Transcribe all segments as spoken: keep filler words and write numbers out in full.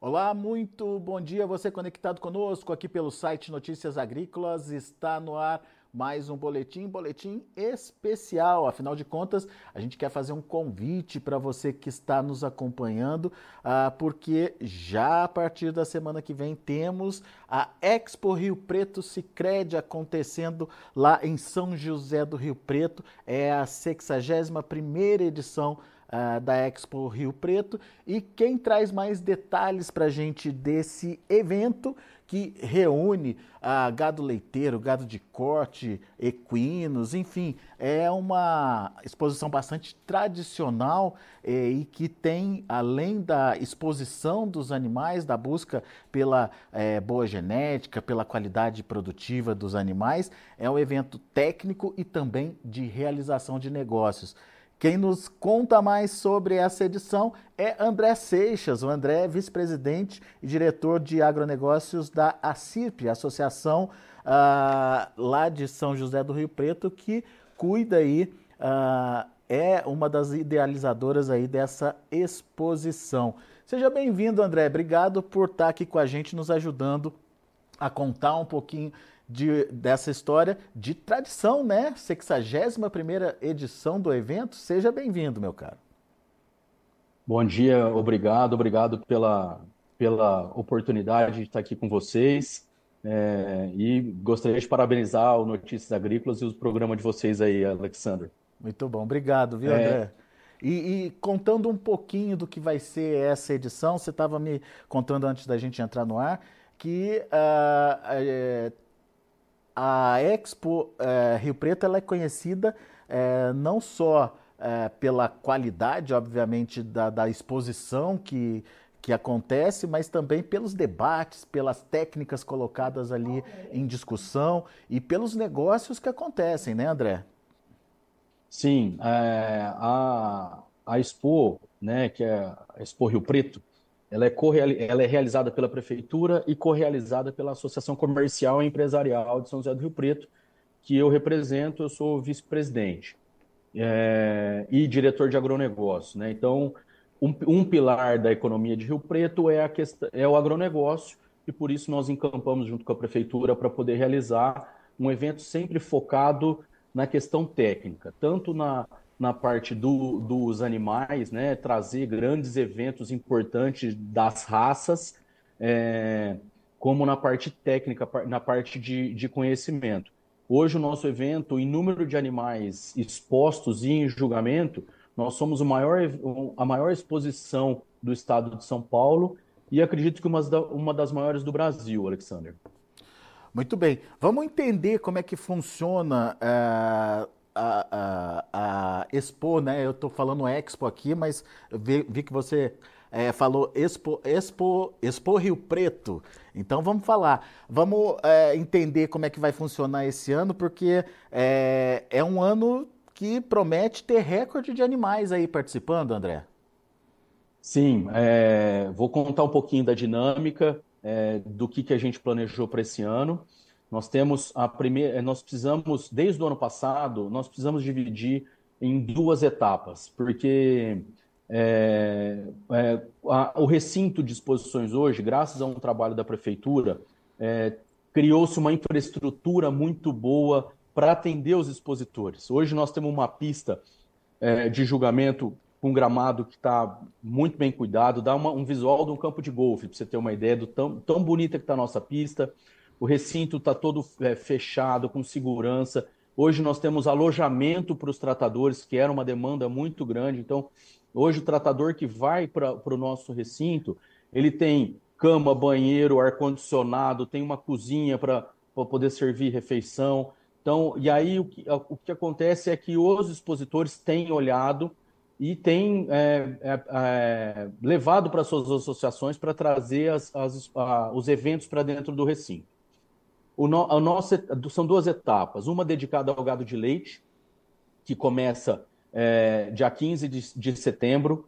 Olá, muito bom dia. Você conectado conosco aqui pelo site Notícias Agrícolas. Está no ar mais um boletim, boletim especial. Afinal de contas, a gente quer fazer um convite para você que está nos acompanhando, ah, porque já a partir da semana que vem temos a Expo Rio Preto Sicredi acontecendo lá em São José do Rio Preto. É a sexagésima primeira edição Uh, da Expo Rio Preto, e quem traz mais detalhes para a gente desse evento que reúne uh, gado leiteiro, gado de corte, equinos, enfim, é uma exposição bastante tradicional eh, e que tem, além da exposição dos animais, da busca pela eh, boa genética, pela qualidade produtiva dos animais, é um evento técnico e também de realização de negócios. Quem nos conta mais sobre essa edição é André Seixas. O André é vice-presidente e diretor de agronegócios da ACIRP, Associação uh, lá de São José do Rio Preto, que cuida aí, uh, é uma das idealizadoras aí dessa exposição. Seja bem-vindo, André. Obrigado por estar aqui com a gente, nos ajudando a contar um pouquinho De, dessa história de tradição, né? sexagésima primeira edição do evento. Seja bem-vindo, meu caro. Bom dia, obrigado, obrigado pela, pela oportunidade de estar aqui com vocês. É, e gostaria de parabenizar o Notícias Agrícolas e o programa de vocês aí, Alexandre. Muito bom, obrigado, viu, André? E, e contando um pouquinho do que vai ser essa edição, você estava me contando antes da gente entrar no ar que uh, é, a Expo eh, Rio Preto ela é conhecida eh, não só eh, pela qualidade, obviamente, da, da exposição que, que acontece, mas também pelos debates, pelas técnicas colocadas ali em discussão e pelos negócios que acontecem, né, André? Sim, é, a, a Expo, né, que é a Expo Rio Preto, ela é, correali- ela é realizada pela Prefeitura e correalizada pela Associação Comercial e Empresarial de São José do Rio Preto, que eu represento, eu sou vice-presidente é, e diretor de agronegócio, né? Então, um, um pilar da economia de Rio Preto é, a questão, é o agronegócio, e por isso nós encampamos junto com a prefeitura para poder realizar um evento sempre focado na questão técnica, tanto na, na parte do, dos animais, né? Trazer grandes eventos importantes das raças, é, como na parte técnica, na parte de, de conhecimento. Hoje, o nosso evento, em número de animais expostos e em julgamento, nós somos o maior, a maior exposição do estado de São Paulo e acredito que uma, uma das maiores do Brasil, Alexander. Muito bem. Vamos entender como é que funciona eh, a, a, a Expo, né? Eu estou falando Expo aqui, mas eu vi, vi que você eh, falou Expo, Expo, Expo Rio Preto. Então vamos falar. Vamos eh, entender como é que vai funcionar esse ano, porque eh, é um ano que promete ter recorde de animais aí participando, André. Sim, é, vou contar um pouquinho da dinâmica, é, do que, que a gente planejou para esse ano. Nós temos a primeira, nós precisamos, desde o ano passado, nós precisamos dividir em duas etapas, porque é, é, a- o recinto de exposições hoje, graças a um trabalho da prefeitura, é, criou-se uma infraestrutura muito boa para atender os expositores. Hoje nós temos uma pista é, de julgamento com gramado que está muito bem cuidado, dá uma, um visual de um campo de golfe, para você ter uma ideia do tão, tão bonita que está a nossa pista. O recinto está todo é, fechado, com segurança. Hoje nós temos alojamento para os tratadores, que era uma demanda muito grande. Então, hoje o tratador que vai para o nosso recinto, ele tem cama, banheiro, ar-condicionado, tem uma cozinha para poder servir refeição. Então, e aí o que, o que acontece é que os expositores têm olhado e têm é, é, é, levado para suas associações para trazer as, as, a, os eventos para dentro do recinto. O no, a nossa, são duas etapas, uma dedicada ao gado de leite, que começa é, dia quinze de, de setembro,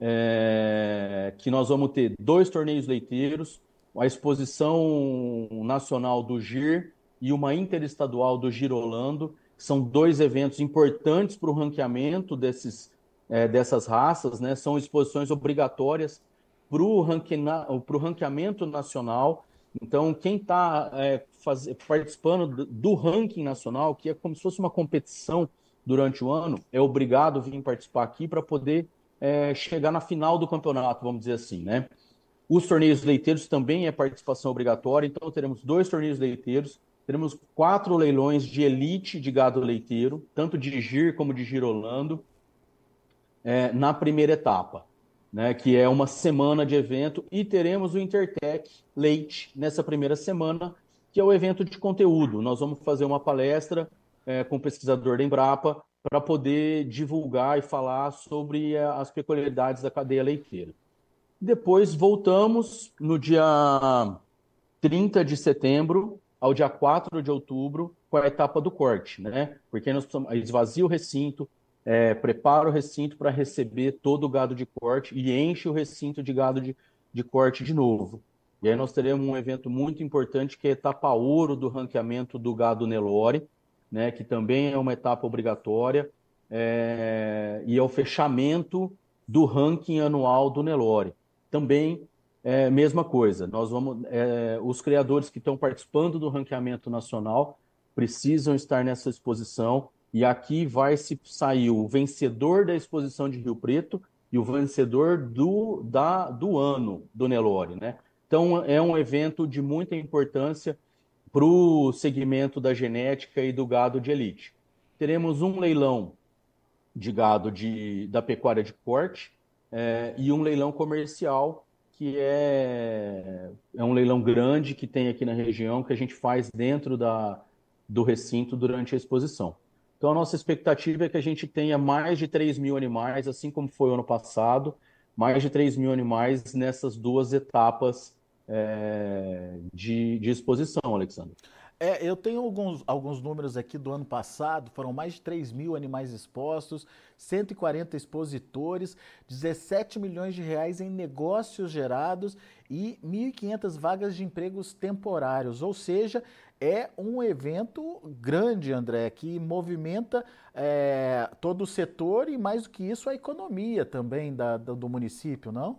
é, que nós vamos ter dois torneios leiteiros, a exposição nacional do GIR e uma interestadual do Girolando, que são dois eventos importantes para o ranqueamento desses, é, dessas raças, né? São exposições obrigatórias para o ranqueamento, ranqueamento nacional. Então, quem está é, participando do, do ranking nacional, que é como se fosse uma competição durante o ano, é obrigado a vir participar aqui para poder é, chegar na final do campeonato, vamos dizer assim, né? Os torneios leiteiros também é participação obrigatória, então teremos dois torneios leiteiros, teremos quatro leilões de elite de gado leiteiro, tanto de Gir como de Girolando, é, na primeira etapa, né, que é uma semana de evento, e teremos o Intertech Leite nessa primeira semana, que é o evento de conteúdo. Nós vamos fazer uma palestra é, com o pesquisador da Embrapa para poder divulgar e falar sobre as peculiaridades da cadeia leiteira. Depois voltamos no dia trinta de setembro ao dia quatro de outubro com a etapa do corte, né? Porque nós precisamos, esvazia o recinto, é, prepara o recinto para receber todo o gado de corte e enche o recinto de gado de, de corte de novo. E aí nós teremos um evento muito importante que é a etapa ouro do ranqueamento do gado Nelore, né? Que também é uma etapa obrigatória, é, e é o fechamento do ranking anual do Nelore. Também é mesma coisa. Nós vamos, é, os criadores que estão participando do ranqueamento nacional precisam estar nessa exposição, e aqui vai se sair o vencedor da exposição de Rio Preto e o vencedor do, da, do ano do Nelore, né? Então é um evento de muita importância para o segmento da genética e do gado de elite. Teremos um leilão de gado de, da pecuária de corte, é, e um leilão comercial, que é, é um leilão grande que tem aqui na região, que a gente faz dentro da, do recinto durante a exposição. Então, a nossa expectativa é que a gente tenha mais de três mil animais, assim como foi o ano passado, mais de três mil animais nessas duas etapas é, de, de exposição, Alexandre. É, eu tenho alguns, alguns números aqui do ano passado, foram mais de três mil animais expostos, cento e quarenta expositores, dezessete milhões de reais em negócios gerados e mil e quinhentas vagas de empregos temporários, ou seja, é um evento grande, André, que movimenta é, todo o setor e, mais do que isso, a economia também da, do, do município, não?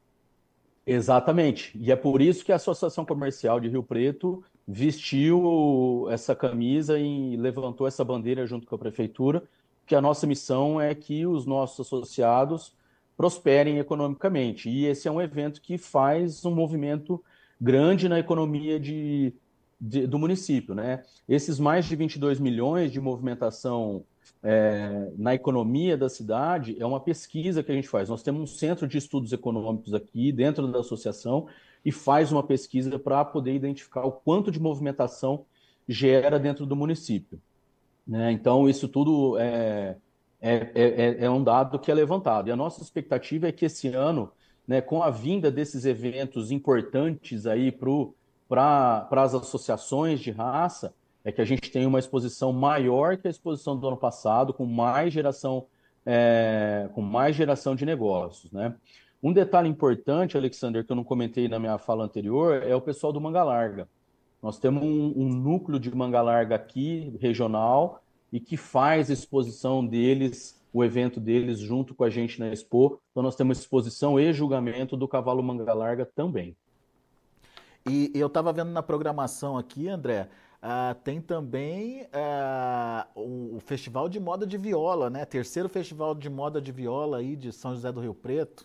Exatamente. E é por isso que a Associação Comercial de Rio Preto vestiu essa camisa e levantou essa bandeira junto com a prefeitura, que a nossa missão é que os nossos associados prosperem economicamente. E esse é um evento que faz um movimento grande na economia de, de, do município, né? Esses mais de vinte e dois milhões de movimentação é, na economia da cidade é uma pesquisa que a gente faz. Nós temos um centro de estudos econômicos aqui dentro da associação e faz uma pesquisa para poder identificar o quanto de movimentação gera dentro do município, né? Então, isso tudo é, é, é, é um dado que é levantado. E a nossa expectativa é que esse ano, né, com a vinda desses eventos importantes aí para as associações de raça, é que a gente tenha uma exposição maior que a exposição do ano passado, com mais geração, é, com mais geração de negócios, né? Um detalhe importante, Alexander, que eu não comentei na minha fala anterior, é o pessoal do Manga Larga. Nós temos um, um núcleo de Manga Larga aqui, regional, e que faz a exposição deles, o evento deles, junto com a gente na Expo. Então, nós temos exposição e julgamento do cavalo Manga Larga também. E eu estava vendo na programação aqui, André, uh, tem também uh, o, o Festival de Moda de Viola, né? Terceiro Festival de Moda de Viola aí de São José do Rio Preto.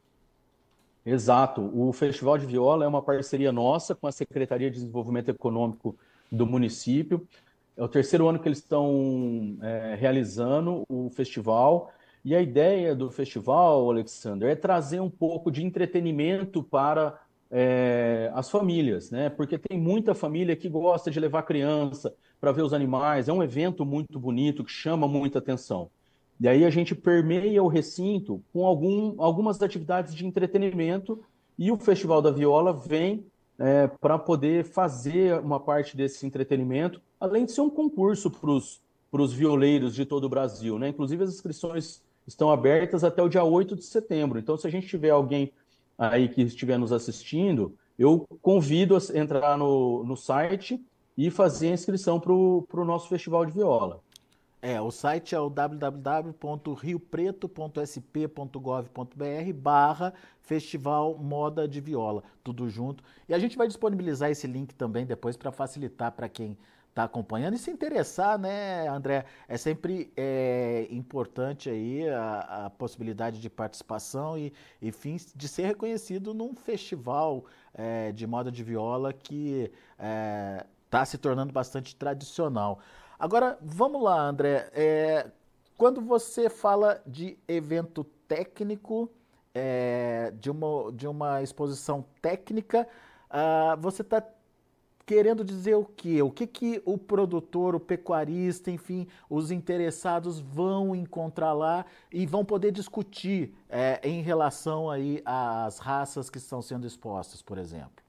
Exato. O Festival de Viola é uma parceria nossa com a Secretaria de Desenvolvimento Econômico do município. É o terceiro ano que eles estão é, realizando o festival. E a ideia do festival, Alexander, é trazer um pouco de entretenimento para é, as famílias, né? Porque tem muita família que gosta de levar criança para ver os animais. É um evento muito bonito que chama muita atenção. E aí a gente permeia o recinto com algum, algumas atividades de entretenimento, e o Festival da Viola vem é, para poder fazer uma parte desse entretenimento, além de ser um concurso para os violeiros de todo o Brasil, né? Inclusive as inscrições estão abertas até o dia oito de setembro. Então, se a gente tiver alguém aí que estiver nos assistindo, eu convido a entrar no, no site e fazer a inscrição para o nosso Festival de Viola. É, o site é o w w w ponto rio preto ponto s p ponto gov ponto b r barra Festival Moda de Viola, tudo junto. E a gente vai disponibilizar esse link também depois para facilitar para quem está acompanhando e se interessar, né, André? É sempre é, importante aí a, a possibilidade de participação e, e fins de ser reconhecido num festival é, de moda de viola que está se tornando bastante tradicional. Agora, vamos lá, André. É, quando você fala de evento técnico, é, de, uma, de uma exposição técnica, ah, você está querendo dizer o quê? O que, que o produtor, o pecuarista, enfim, os interessados vão encontrar lá e vão poder discutir é, em relação aí às raças que estão sendo expostas, por exemplo?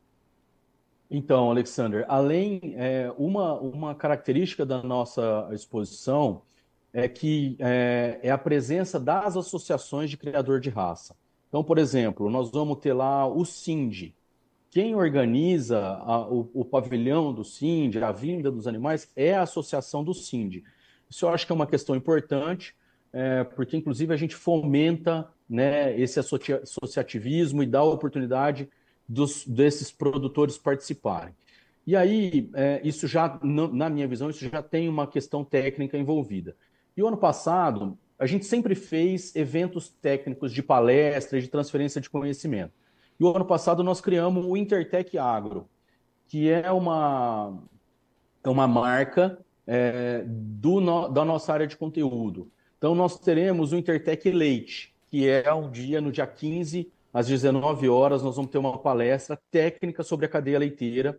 Então, Alexander, além, é, uma, uma característica da nossa exposição é que é, é a presença das associações de criador de raça. Então, por exemplo, nós vamos ter lá o Cindy. Quem organiza a, o, o pavilhão do Cindy, a vinda dos animais, é a associação do Cindy. Isso eu acho que é uma questão importante, é, porque inclusive a gente fomenta, né, esse associa- associativismo e dá a oportunidade dos, desses produtores participarem. E aí, é, isso já, na minha visão, isso já tem uma questão técnica envolvida. E o ano passado, a gente sempre fez eventos técnicos de palestra, de transferência de conhecimento. E o ano passado nós criamos o Intertech Agro, que é uma, é uma marca é, do no, da nossa área de conteúdo. Então nós teremos o Intertech Leite, que é um dia, no dia quinze, às dezenove horas, nós vamos ter uma palestra técnica sobre a cadeia leiteira,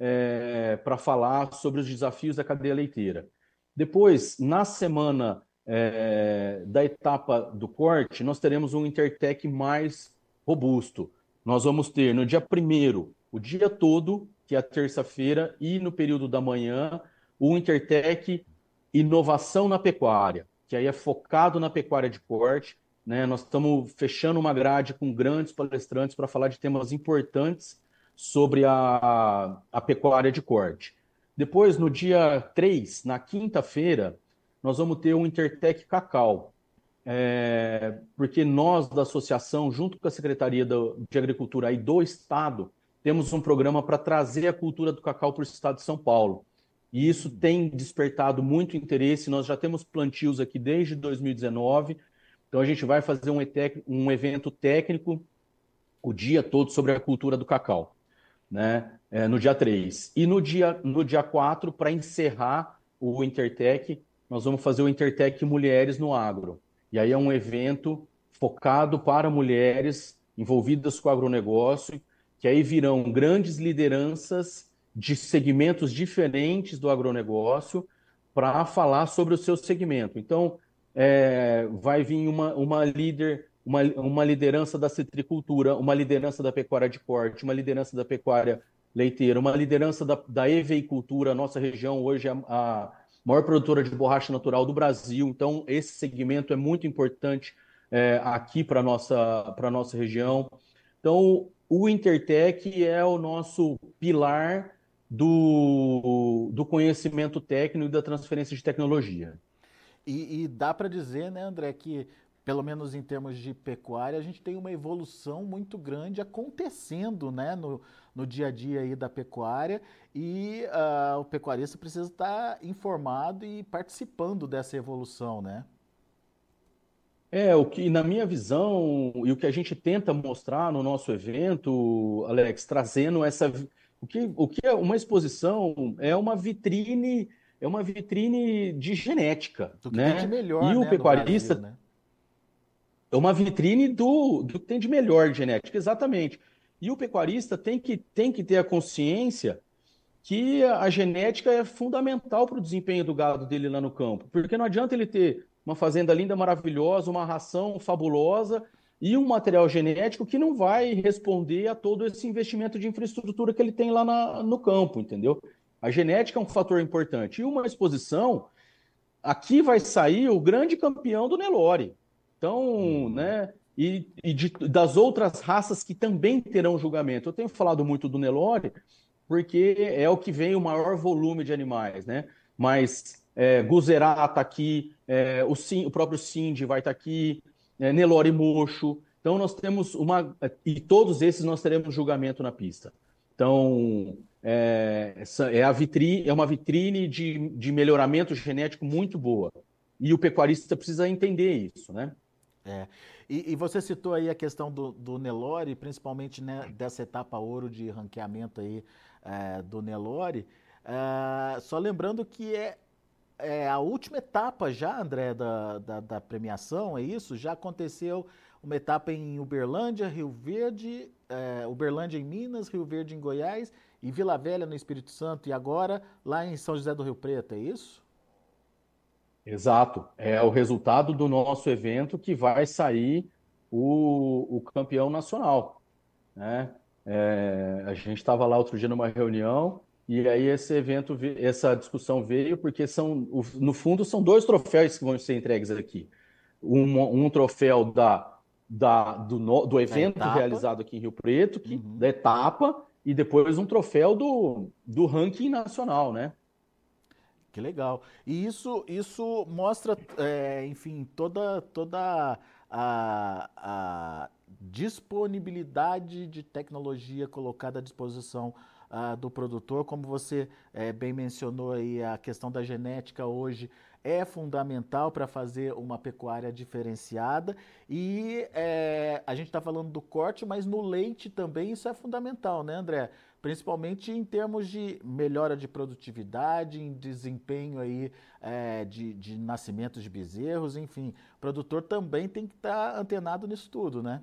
é, para falar sobre os desafios da cadeia leiteira. Depois, na semana é, da etapa do corte, nós teremos um Intertech mais robusto. Nós vamos ter no dia primeiro, o dia todo, que é a terça-feira, e no período da manhã, o Intertech Inovação na Pecuária, que aí é focado na pecuária de corte, né? Nós estamos fechando uma grade com grandes palestrantes para falar de temas importantes sobre a, a pecuária de corte. Depois, no dia três, na quinta-feira, nós vamos ter o Intertech Cacau, é, porque nós da associação, junto com a Secretaria do, de Agricultura aí do Estado, temos um programa para trazer a cultura do cacau para o Estado de São Paulo. E isso tem despertado muito interesse. Nós já temos plantios aqui desde dois mil e dezenove, então a gente vai fazer um, etec, um evento técnico o dia todo sobre a cultura do cacau, né? É, no dia três. E no dia, no dia quatro, para encerrar o Intertech, nós vamos fazer o Intertech Mulheres no Agro. E aí é um evento focado para mulheres envolvidas com o agronegócio, que aí virão grandes lideranças de segmentos diferentes do agronegócio para falar sobre o seu segmento. Então, é, vai vir uma, uma líder, uma, uma liderança da citricultura, uma liderança da pecuária de corte, uma liderança da pecuária leiteira, uma liderança da, da eveicultura. A nossa região hoje é a maior produtora de borracha natural do Brasil, então esse segmento é muito importante é, aqui para a nossa, para nossa região. Então, o Intertech é o nosso pilar do, do conhecimento técnico e da transferência de tecnologia. E, e dá para dizer, né, André, que pelo menos em termos de pecuária, a gente tem uma evolução muito grande acontecendo, né, no, no dia a dia aí da pecuária e uh, o pecuarista precisa estar informado e participando dessa evolução, né? É, o que, na minha visão, e o que a gente tenta mostrar no nosso evento, Alex, trazendo essa. O que, o que é uma exposição é uma vitrine, é uma vitrine de genética, Do que tem de né? melhor, E o né, no Brasil, pecuarista né? é uma vitrine do, do que tem de melhor de genética, exatamente. E o pecuarista tem que, tem que ter a consciência que a genética é fundamental para o desempenho do gado dele lá no campo. Porque não adianta ele ter uma fazenda linda, maravilhosa, uma ração fabulosa e um material genético que não vai responder a todo esse investimento de infraestrutura que ele tem lá na, no campo, entendeu? A genética é um fator importante. E uma exposição, aqui vai sair o grande campeão do Nelore. Então, Uhum. né? E, e de, das outras raças que também terão julgamento. Eu tenho falado muito do Nelore, porque é o que vem o maior volume de animais, né? Mas é, Guzerá está aqui, é, o, Sim, o próprio Cindy vai estar aqui, é, Nelore Mocho. Então nós temos uma... E todos esses nós teremos julgamento na pista. Então, é, essa é, a vitrine, é uma vitrine de, de melhoramento genético muito boa. E o pecuarista precisa entender isso, né? É. E, e você citou aí a questão do, do Nelore, principalmente, né, dessa etapa ouro de ranqueamento aí é, do Nelore. É, só lembrando que é, é a última etapa já, André, da, da, da premiação, é isso? Já aconteceu uma etapa em Uberlândia, Rio Verde, é, Uberlândia em Minas, Rio Verde em Goiás e Vila Velha no Espírito Santo e agora lá em São José do Rio Preto, é isso? Exato. É o resultado do nosso evento que vai sair o, o campeão nacional, né? É, a gente estava lá outro dia numa reunião e aí esse evento, ve- essa discussão veio porque são, o- no fundo, são dois troféus que vão ser entregues aqui. Um, um troféu da, da, do, no- do Da evento etapa. realizado aqui em Rio Preto, que, Uhum. da etapa, e depois um troféu do, do ranking nacional, né? Que legal. E isso, isso mostra, é, enfim, toda, toda a, a disponibilidade de tecnologia colocada à disposição ah, do produtor. Como você eh, bem mencionou aí, a questão da genética hoje é fundamental para fazer uma pecuária diferenciada. E eh, a gente está falando do corte, mas no leite também isso é fundamental, né, André? Principalmente em termos de melhora de produtividade, em desempenho aí é, de, de nascimentos de bezerros, enfim. O produtor também tem que estar antenado nisso tudo, né?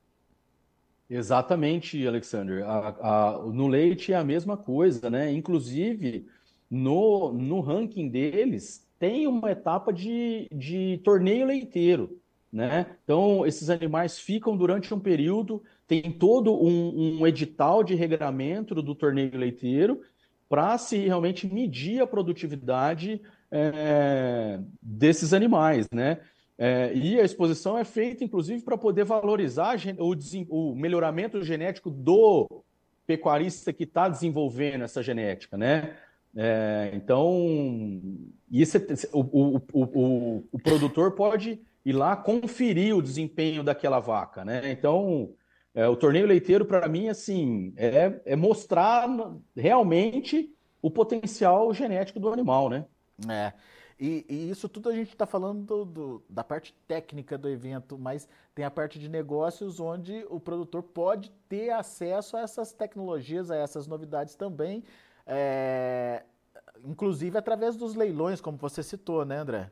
Exatamente, Alexander. A- a- no leite é a mesma coisa, né? Inclusive, no, no ranking deles, tem uma etapa de, de torneio leiteiro, né? Então, esses animais ficam durante um período, tem todo um, um edital de regramento do torneio leiteiro para se realmente medir a produtividade, é, desses animais, né? É, e a exposição é feita, inclusive, para poder valorizar o, o melhoramento genético do pecuarista que está desenvolvendo essa genética, né? É, então, isso é, o, o, o, o, produtor pode ir lá conferir o desempenho daquela vaca, né? Então, é, o torneio leiteiro, para mim, assim, é, é mostrar realmente o potencial genético do animal, né? É. E, e isso tudo a gente está falando do- do- da parte técnica do evento, mas tem a parte de negócios onde o produtor pode ter acesso a essas tecnologias, a essas novidades também, é, inclusive através dos leilões, como você citou, né, André?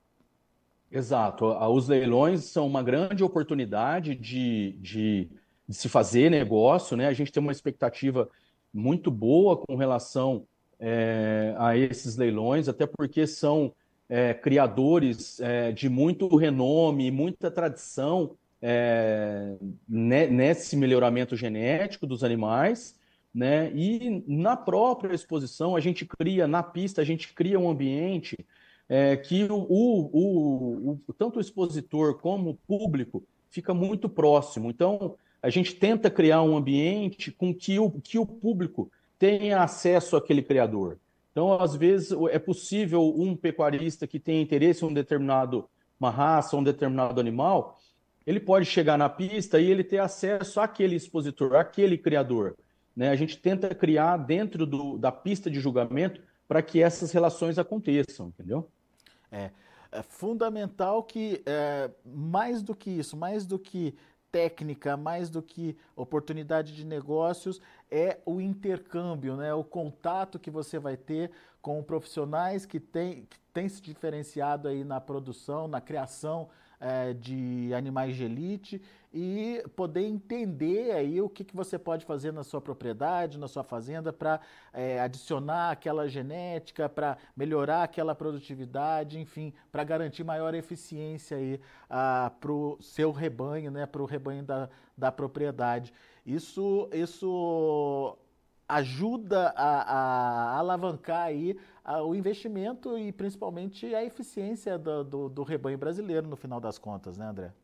Exato. A- Os leilões são uma grande oportunidade de, de, de se fazer negócio, né? A gente tem uma expectativa muito boa com relação é, a esses leilões, até porque são é, criadores é, de muito renome, muita tradição é, ne- nesse melhoramento genético dos animais, né? E na própria exposição, a gente cria, na pista, a gente cria um ambiente é, que o, o, o, o, tanto o expositor como o público fica muito próximo. Então, a gente tenta criar um ambiente com que o, que o público tenha acesso àquele criador. Então, às vezes, é possível um pecuarista que tem interesse em um determinado, uma raça, um determinado animal, ele pode chegar na pista e ele ter acesso àquele expositor, àquele criador. Né? A gente tenta criar dentro do, da pista de julgamento para que essas relações aconteçam, entendeu? É, é fundamental que, é, mais do que isso, mais do que técnica, mais do que oportunidade de negócios, é o intercâmbio, né? O contato que você vai ter com profissionais que têm que tem se diferenciado aí na produção, na criação é, de animais de elite e poder entender aí o que, que você pode fazer na sua propriedade, na sua fazenda, para é, adicionar aquela genética, para melhorar aquela produtividade, enfim, para garantir maior eficiência aí ah, para o seu rebanho, né, para o rebanho da, da propriedade. Isso, isso ajuda a, a alavancar aí a, o investimento e principalmente a eficiência do, do, do rebanho brasileiro no final das contas, né, André?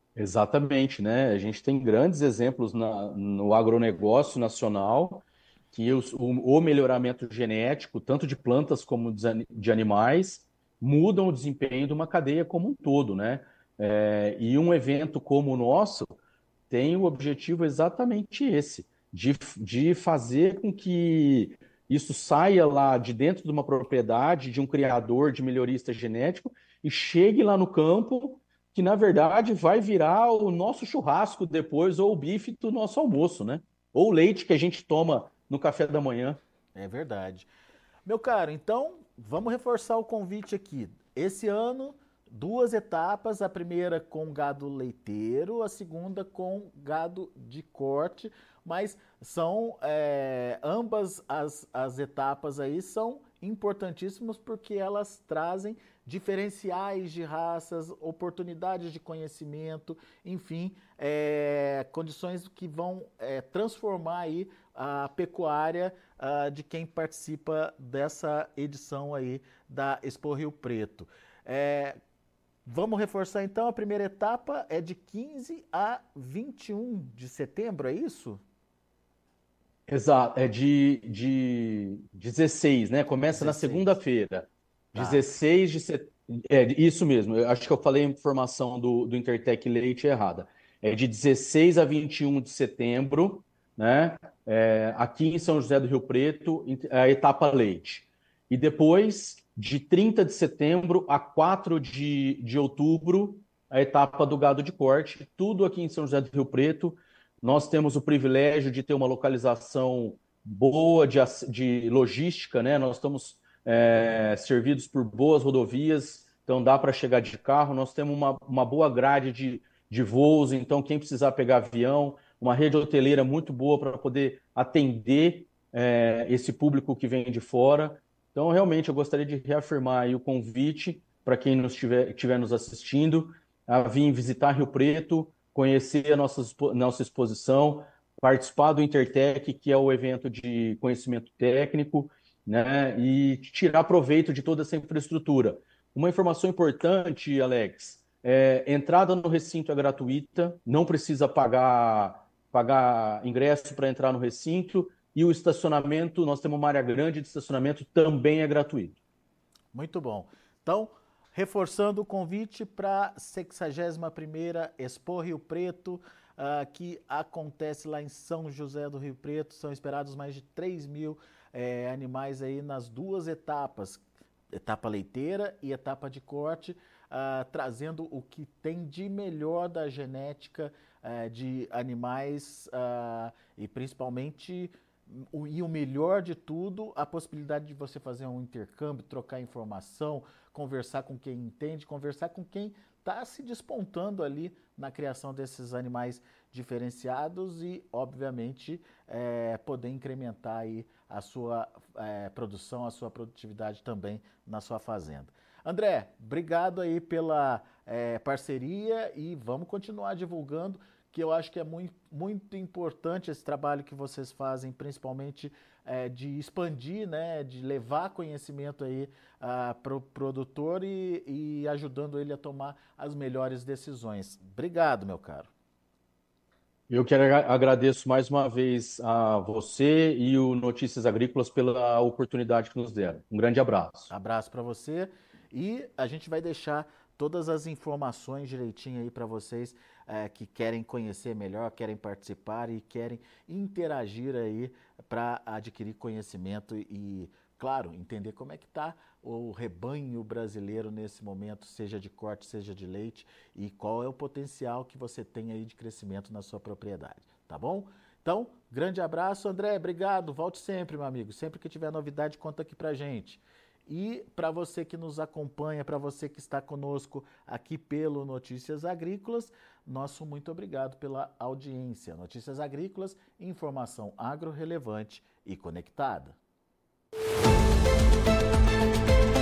Exatamente, né? A gente tem grandes exemplos na- no agronegócio nacional que os, o, o melhoramento genético, tanto de plantas como de, de animais, mudam o desempenho de uma cadeia como um todo, né? É, e um evento como o nosso tem o objetivo exatamente esse, de, de fazer com que isso saia lá de dentro de uma propriedade, de um criador, de melhorista genético, e chegue lá no campo, que na verdade vai virar o nosso churrasco depois, ou o bife do nosso almoço, né? Ou o leite que a gente toma no café da manhã. É verdade. Meu caro, então vamos reforçar o convite aqui. Esse ano, duas etapas, a primeira com gado leiteiro, a segunda com gado de corte, mas são é, ambas as, as etapas aí são importantíssimas porque elas trazem diferenciais de raças, oportunidades de conhecimento, enfim, é, condições que vão é, transformar aí a pecuária uh, de quem participa dessa edição aí da Expo Rio Preto. É, vamos reforçar então, a primeira etapa é de quinze a vinte e um de setembro, é isso? Exato, é de, de dezesseis, né? Começa na dezesseis. segunda-feira. Tá. dezesseis de setembro. É isso mesmo, eu acho que eu falei a informação do, do Intertec Leite errada. É de dezesseis a vinte e um de setembro, né? É, aqui em São José do Rio Preto, a etapa leite. E depois, de trinta de setembro a quatro de, de outubro, a etapa do gado de corte. Tudo aqui em São José do Rio Preto. Nós temos o privilégio de ter uma localização boa de, de logística, né? Nós estamos é, servidos por boas rodovias, então dá para chegar de carro. Nós temos uma, uma boa grade de, de voos, então quem precisar pegar avião, uma rede hoteleira muito boa para poder atender é, esse público que vem de fora. Então, realmente, eu gostaria de reafirmar aí o convite para quem nos estiver, estiver nos assistindo a vir visitar Rio Preto, conhecer a nossa, nossa exposição, participar do Intertec, que é o evento de conhecimento técnico, né, e tirar proveito de toda essa infraestrutura. Uma informação importante, Alex, é, entrada no recinto é gratuita, não precisa pagar, pagar ingresso para entrar no recinto, e o estacionamento, nós temos uma área grande de estacionamento, também é gratuito. Muito bom. Então, reforçando o convite para a sexagésima primeira Expo Rio Preto, uh, que acontece lá em São José do Rio Preto. São esperados mais de três mil eh, animais aí nas duas etapas, etapa leiteira e etapa de corte, uh, trazendo o que tem de melhor da genética uh, de animais uh, e principalmente... E o melhor de tudo, a possibilidade de você fazer um intercâmbio, trocar informação, conversar com quem entende, conversar com quem está se despontando ali na criação desses animais diferenciados e, obviamente, é, poder incrementar aí a sua é, produção, a sua produtividade também na sua fazenda. André, obrigado aí pela é, parceria e vamos continuar divulgando, que eu acho que é muito, muito importante esse trabalho que vocês fazem, principalmente é, de expandir, né, de levar conhecimento aí uh, para o produtor e, e ajudando ele a tomar as melhores decisões. Obrigado, meu caro. Eu quero agradeço mais uma vez a você e o Notícias Agrícolas pela oportunidade que nos deram. Um grande abraço. Abraço para você e a gente vai deixar todas as informações direitinho aí para vocês é, que querem conhecer melhor, querem participar e querem interagir aí para adquirir conhecimento e, claro, entender como é que está o rebanho brasileiro nesse momento, seja de corte, seja de leite, e qual é o potencial que você tem aí de crescimento na sua propriedade, tá bom? Então, grande abraço, André, obrigado, volte sempre, meu amigo, sempre que tiver novidade, conta aqui pra gente. E para você que nos acompanha, para você que está conosco aqui pelo Notícias Agrícolas, nosso muito obrigado pela audiência. Notícias Agrícolas, informação agro relevante e conectada.